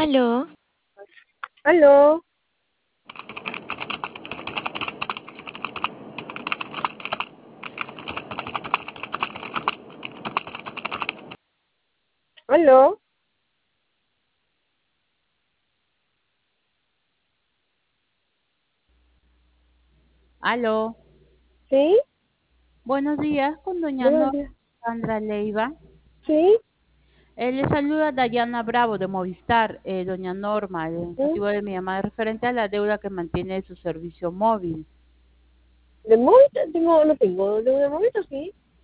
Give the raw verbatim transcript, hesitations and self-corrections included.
Aló, Aló, aló, Aló, ¿sí? buenos días con doña Buenos Norma días. Sandra Leiva. ¿Sí? Eh, le saluda Dayana Bravo de Movistar. Eh, doña Norma, el ¿Sí? motivo de mi llamada es referente a la deuda que mantiene su servicio móvil. ¿De móvil? Tengo, no tengo de una móvil, ¿sí?